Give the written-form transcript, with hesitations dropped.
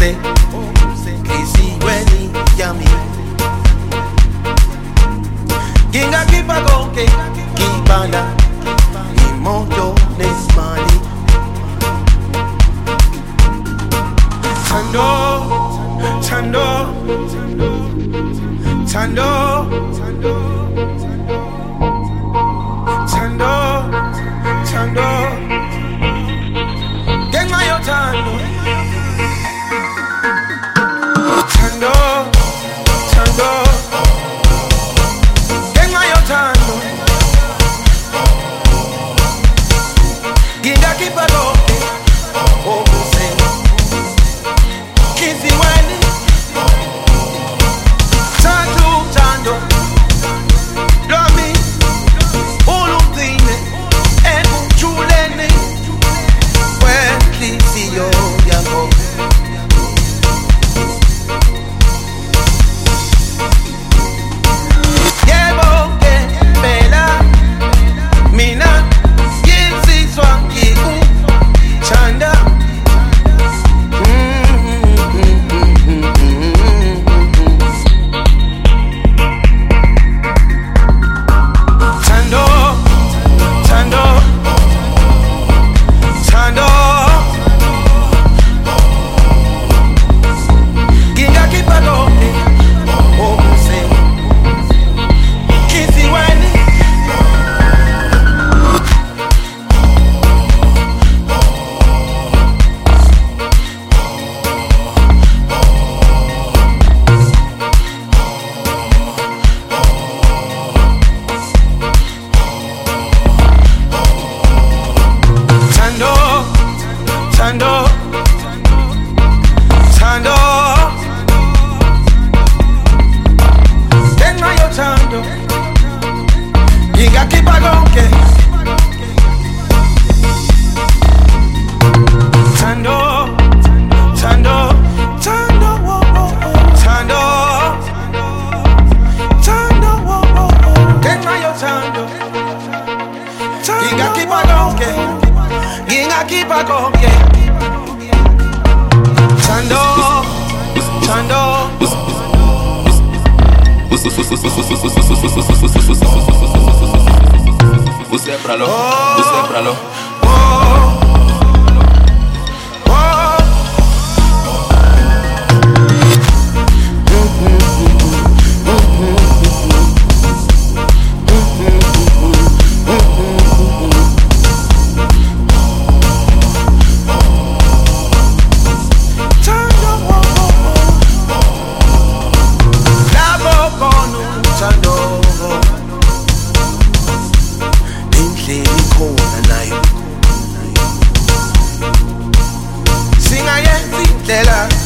Obuse, kisiweni yami. Ginga kipa konke, kibanda, imoto nesmali. Tando, tando, tando, tando, tando. Get my tando, tando, tando. Get my tando. Ginga kipa konke, obuse. Kisiweni Tando Lami Ulumdine Chulene Wekisiyo yango Yebo ke Bela Mina Yinsi Swangiku Chanda Tando, Tando, tenga yo Tando, Ginga kipa konke, Tando, Tando, Tando, Tando, Tando, tenga yo Tando, Ginga kipa konke, Ginga kipa konke. Tando, Tando. Você pra lo, Singa yenzindlela